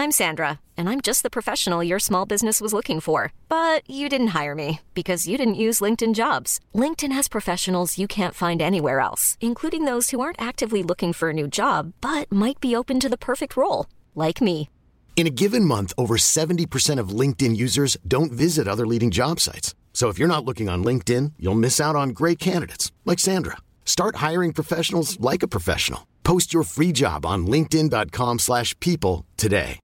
I'm Sandra, and I'm just the professional your small business was looking for. But you didn't hire me because you didn't use LinkedIn Jobs. LinkedIn has professionals you can't find anywhere else, including those who aren't actively looking for a new job, but might be open to the perfect role, like me. In a given month, over 70% of LinkedIn users don't visit other leading job sites. So if you're not looking on LinkedIn, you'll miss out on great candidates like Sandra. Start hiring professionals like a professional. Post your free job on linkedin.com/people today.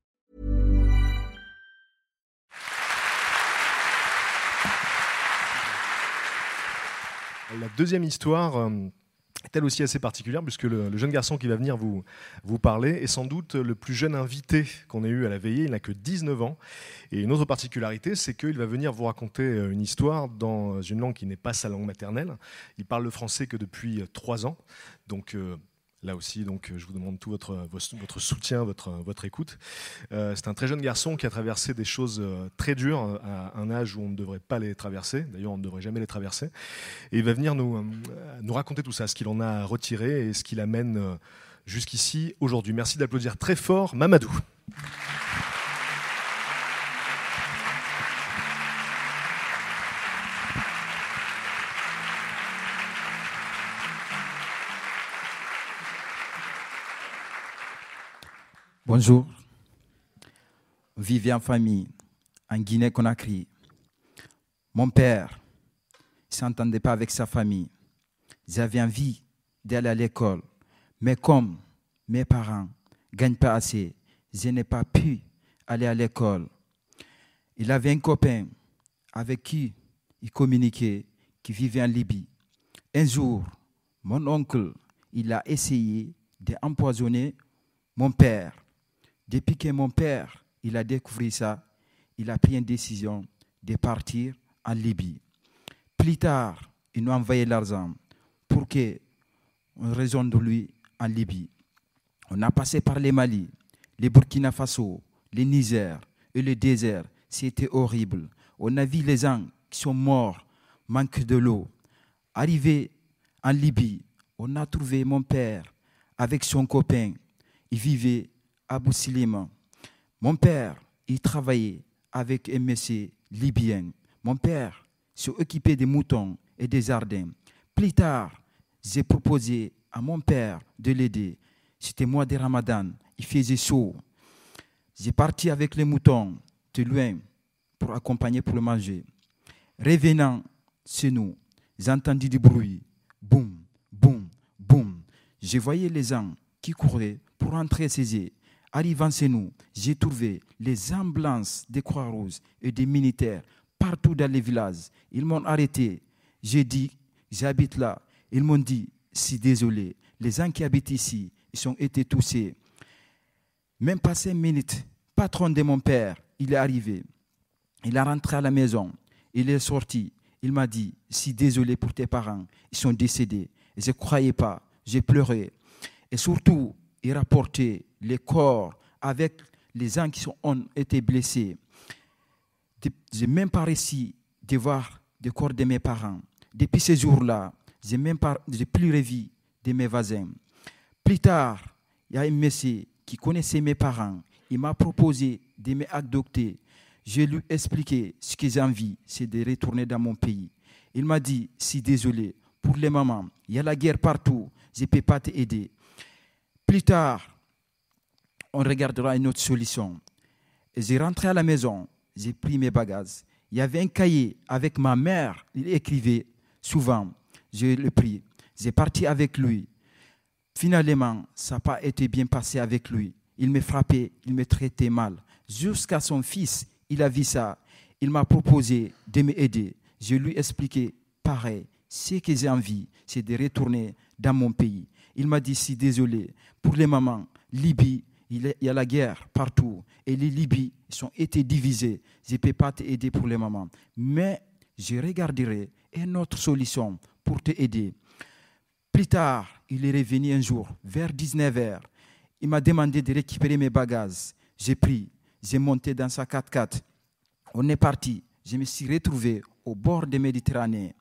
La deuxième histoire est elle aussi assez particulière puisque le jeune garçon qui va venir vous parler est sans doute le plus jeune invité qu'on ait eu à la veillée. Il n'a que 19 ans. Et une autre particularité, c'est qu'il va venir vous raconter une histoire dans une langue qui n'est pas sa langue maternelle. Il parle le français que depuis 3 ans. Donc là aussi, je vous demande tout votre soutien, votre écoute. C'est un très jeune garçon qui a traversé des choses très dures à un âge où on ne devrait pas les traverser. D'ailleurs, on ne devrait jamais les traverser. Et il va venir nous raconter tout ça, ce qu'il en a retiré et ce qui l'amène jusqu'ici aujourd'hui. Merci d'applaudir très fort Mamadou. Bonjour. Vivais en famille en Guinée-Conakry. Mon père ne s'entendait pas avec sa famille. J'avais envie d'aller à l'école, mais comme mes parents ne gagnent pas assez, je n'ai pas pu aller à l'école. Il avait un copain avec qui il communiquait, qui vivait en Libye. Un jour, mon oncle, il a essayé d'empoisonner mon père. Depuis que mon père il a découvert ça, il a pris une décision de partir en Libye. Plus tard, il nous a envoyé l'argent pour qu'on rejoigne de lui en Libye. On a passé par les Mali, les Burkina Faso, les Niger et le désert. C'était horrible. On a vu les gens qui sont morts, manque de l'eau. Arrivé en Libye, on a trouvé mon père avec son copain. Il vivait à Boussilima. Mon père, il travaillait avec un monsieur libyen. Mon père s'occupait des moutons et des jardins. Plus tard, j'ai proposé à mon père de l'aider. C'était mois de Ramadan, il faisait chaud. J'ai parti avec les moutons de loin pour accompagner pour le manger. Revenant chez nous, j'ai entendu du bruit. Boum, boum, boum. Je voyais les gens qui couraient pour entrer chez eux. Arrivant chez nous, j'ai trouvé les ambulances des Croix-Rouges et des militaires partout dans les villages. Ils m'ont arrêté. J'ai dit, j'habite là. Ils m'ont dit, si désolé, les gens qui habitent ici, ils ont été touchés. Même pas 5 minutes, patron de mon père, il est arrivé. Il est rentré à la maison. Il est sorti. Il m'a dit, si désolé pour tes parents, ils sont décédés. Et je ne croyais pas. J'ai pleuré. Et surtout, il rapportait les corps avec les gens qui ont été blessés. Je n'ai même pas réussi de voir les corps de mes parents. Depuis ce jour-là, je n'ai plus revu de mes voisins. Plus tard, il y a un monsieur qui connaissait mes parents. Il m'a proposé de m'adopter. Je lui ai expliqué ce que j'ai envie, c'est de retourner dans mon pays. Il m'a dit, si désolé, pour les mamans, il y a la guerre partout, je ne peux pas t'aider. Plus tard, on regardera une autre solution. Et j'ai rentré à la maison, j'ai pris mes bagages. Il y avait un cahier avec ma mère, il écrivait souvent. Je l'ai pris, j'ai parti avec lui. Finalement, ça n'a pas été bien passé avec lui. Il me frappait, il me traitait mal. Jusqu'à son fils, il a vu ça. Il m'a proposé de m'aider. Je lui ai expliqué, pareil, ce que j'ai envie, c'est de retourner dans mon pays. Il m'a dit, si désolé, pour les mamans, Libye, il y a la guerre partout. Et les Libyes ont été divisés. Je ne peux pas t'aider pour les mamans. Mais je regarderai une autre solution pour t'aider. Plus tard, il est revenu un jour, vers 19h. Il m'a demandé de récupérer mes bagages. J'ai pris, j'ai monté dans sa 4x4. On est parti. Je me suis retrouvé au bord de la Méditerranée.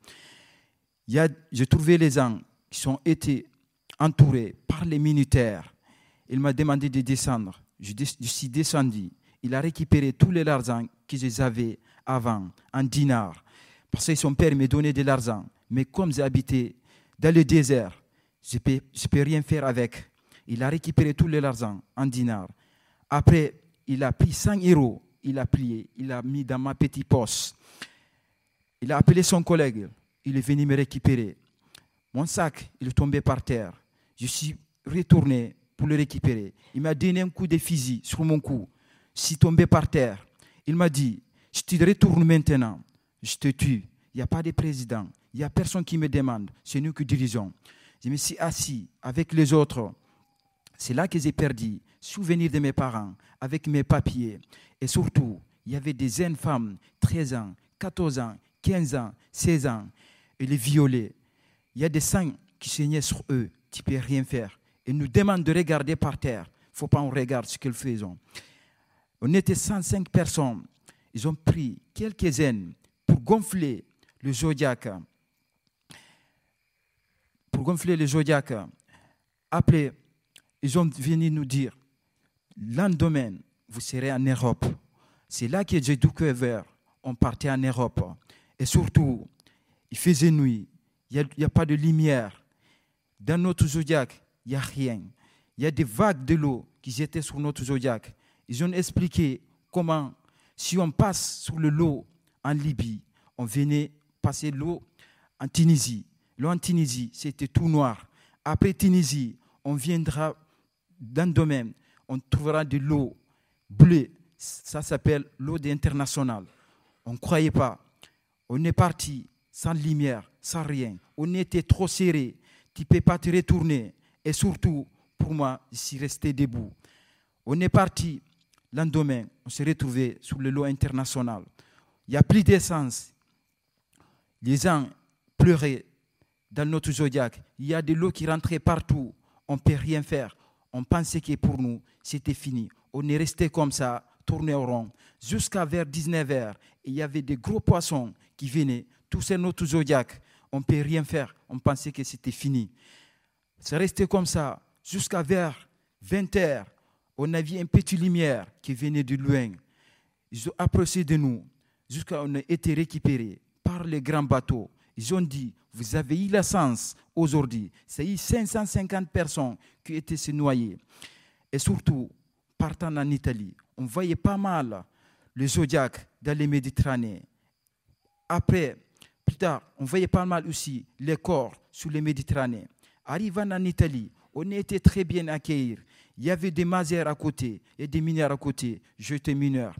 J'ai trouvé les gens qui ont été entourés par les militaires. Il m'a demandé de descendre. Je suis descendu. Il a récupéré tous les l'argent que j'avais avant, en dinars. Parce que son père me donnait de l'argent. Mais comme j'habitais dans le désert, je ne peux rien faire avec. Il a récupéré tout l'argent en dinars. Après, il a pris 100 euros. Il a plié. Il a mis dans ma petite poche. Il a appelé son collègue. Il est venu me récupérer. Mon sac, il est tombé par terre. Je suis retourné pour le récupérer. Il m'a donné un coup de fusil sur mon cou. Je suis tombé par terre. Il m'a dit, je te retourne maintenant. Je te tue. Il n'y a pas de président. Il n'y a personne qui me demande. C'est nous qui dirigeons. Je me suis assis avec les autres. C'est là que j'ai perdu souvenir de mes parents, avec mes papiers. Et surtout, il y avait des jeunes femmes, 13 ans, 14 ans, 15 ans, 16 ans. Et les violés. Il y a des sangs qui saignaient sur eux. Tu ne peux rien faire. Ils nous demandent de regarder par terre. Il ne faut pas qu'on regarde ce qu'ils faisaient. On était 105 personnes. Ils ont pris quelques-unes pour gonfler le Zodiac. Après, ils ont venu nous dire, lendemain, vous serez en Europe. C'est là que j'ai découvert. On partait en Europe. Et surtout, il faisait nuit. Il n'y a pas de lumière. Dans notre Zodiac, il n'y a rien. Il y a des vagues de l'eau qui étaient sur notre Zodiac. Ils ont expliqué comment, si on passe sur l'eau en Libye, on venait passer l'eau en Tunisie. L'eau en Tunisie, c'était tout noir. Après Tunisie, on viendra dans le domaine, on trouvera de l'eau bleue. Ça s'appelle l'eau internationale. On ne croyait pas. On est parti sans lumière, sans rien. On était trop serré. Tu ne peux pas te retourner. Et surtout, pour moi, je suis resté debout. On est parti. Le lendemain, on s'est retrouvé sur le lot international. Il n'y a plus d'essence. Les gens pleuraient dans notre Zodiac. Il y a de l'eau qui rentrait partout. On ne peut rien faire. On pensait que pour nous, c'était fini. On est resté comme ça, tourné au rond, jusqu'à vers 19h. Il y avait des gros poissons qui venaient. Tout c'est notre Zodiac. On ne peut rien faire. On pensait que c'était fini. C'est resté comme ça jusqu'à vers 20h. On avait une petite lumière qui venait de loin. Ils ont approché de nous jusqu'à ce qu'on a été récupérés par les grands bateaux. Ils ont dit, vous avez eu la chance aujourd'hui. C'est eu 550 personnes qui étaient se noyer. Et surtout, partant en Italie, on voyait pas mal le Zodiac dans les Méditerranées. Après, plus tard, on voyait pas mal aussi les corps sur les Méditerranées. Arrivant en Italie, on était très bien accueillis. Il y avait des masères à côté et des mineurs à côté. J'étais mineur.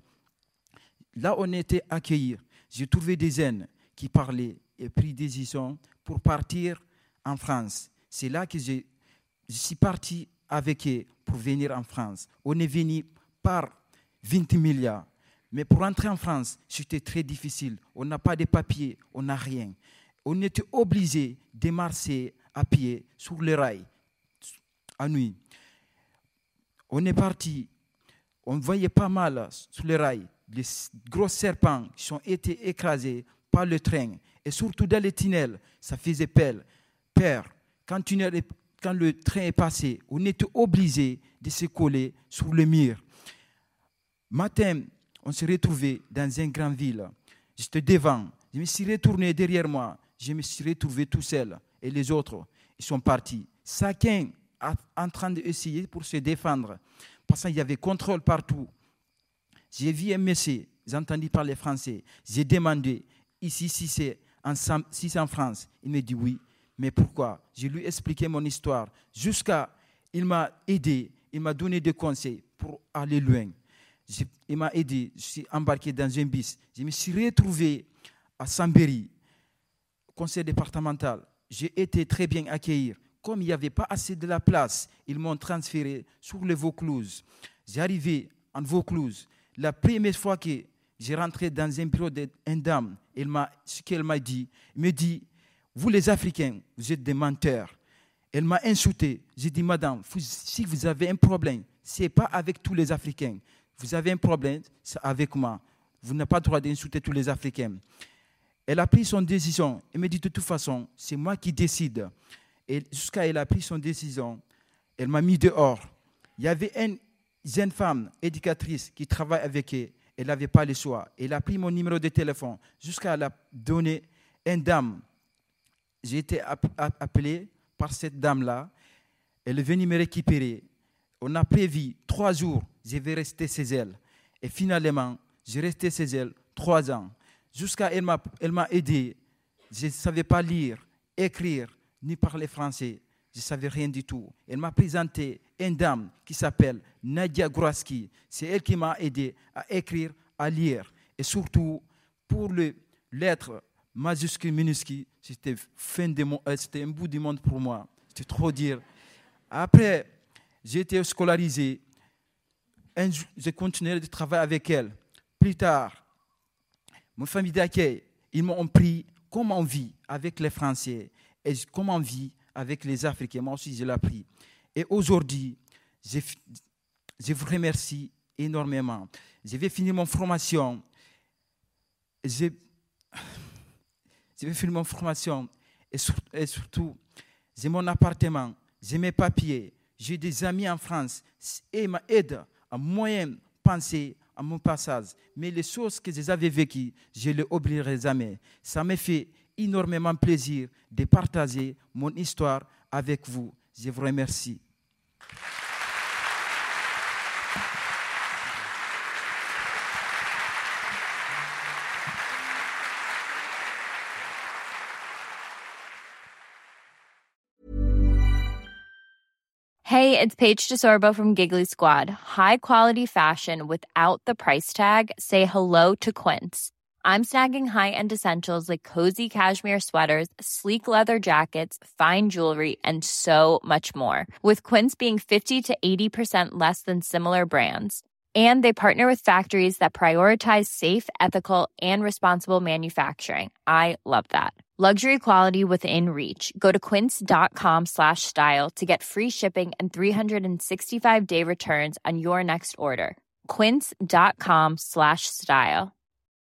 Là, on était accueillis. J'ai trouvé des jeunes qui parlaient et pris des décisions pour partir en France. C'est là que je suis parti avec eux pour venir en France. On est venu par 20 milliards. Mais pour entrer en France, c'était très difficile. On n'a pas de papiers, on n'a rien. On était obligé de marcher à pied sur les rails à nuit. On est parti, on voyait pas mal sur les rails les gros serpents qui ont été écrasés par le train. Et surtout dans les tunnels, ça faisait peur. Quand le train est passé, on était obligé de se coller sur le mur. Matin, on s'est retrouvé dans une grande ville. J'étais devant. Je me suis retourné derrière moi. Je me suis retrouvé tout seul. Et les autres, ils sont partis. Chacun en train d'essayer pour se défendre. Parce qu'il y avait contrôle partout. J'ai vu un monsieur, j'ai entendu parler français. J'ai demandé, ici, si c'est en France. Il me dit oui. Mais pourquoi? Je lui ai expliqué mon histoire. Jusqu'à, il m'a aidé, il m'a donné des conseils pour aller loin. Il m'a aidé, je suis embarqué dans un bus. Je me suis retrouvé à Chambéry, conseil départemental. J'ai été très bien accueilli. Comme il n'y avait pas assez de la place, ils m'ont transféré sur le Vaucluse. J'ai arrivé en Vaucluse. La première fois que j'ai rentré dans un bureau d'une dame, ce qu'elle m'a dit, elle me dit, vous les Africains, vous êtes des menteurs. Elle m'a insulté. J'ai dit, madame, si vous avez un problème, ce n'est pas avec tous les Africains. Vous avez un problème, c'est avec moi. Vous n'avez pas le droit d'insulter tous les Africains. Elle a pris son décision. Elle me dit, de toute façon, c'est moi qui décide. Et jusqu'à elle a pris son décision, elle m'a mis dehors. Il y avait jeune femme éducatrice qui travaille avec elle, elle n'avait pas le choix. Elle a pris mon numéro de téléphone jusqu'à la donner une dame. J'ai été appelé par cette dame-là. Elle est venue me récupérer. On a prévu 3 jours, je vais rester chez elle. Et finalement, j'ai resté chez elle 3 ans. Jusqu'à elle m'a aidé. Je ne savais pas lire, écrire, ni parler français. Je ne savais rien du tout. Elle m'a présenté une dame qui s'appelle Nadia Groaski. C'est elle qui m'a aidé à écrire, à lire. Et surtout, pour les lettres majuscules, minuscules, c'était un bout du monde pour moi. C'était trop dur. Après, j'ai été scolarisé. J'ai continué de travailler avec elle. Plus tard, mon famille d'accueil, ils m'ont appris comment on vit avec les Français et comment on vit avec les Africains. Moi aussi, je l'ai appris. Et aujourd'hui, je vous remercie énormément. Je vais finir mon formation. Je vais finir mon formation. Et surtout, j'ai mon appartement, j'ai mes papiers, j'ai des amis en France et ils m'aident à moyen penser à mon passage. Mais les choses que j'avais vécues, je ne les oublierai jamais. Ça me fait énormément plaisir de partager mon histoire avec vous. Je vous remercie. Hey, it's Paige DeSorbo from Giggly Squad. High quality fashion without the price tag. Say hello to Quince. I'm snagging high-end essentials like cozy cashmere sweaters, sleek leather jackets, fine jewelry, and so much more. With Quince being 50 to 80% less than similar brands. And they partner with factories that prioritize safe, ethical, and responsible manufacturing. I love that. Luxury quality within reach. Go to quince.com/style to get free shipping and 365-day returns on your next order. Quince.com/style.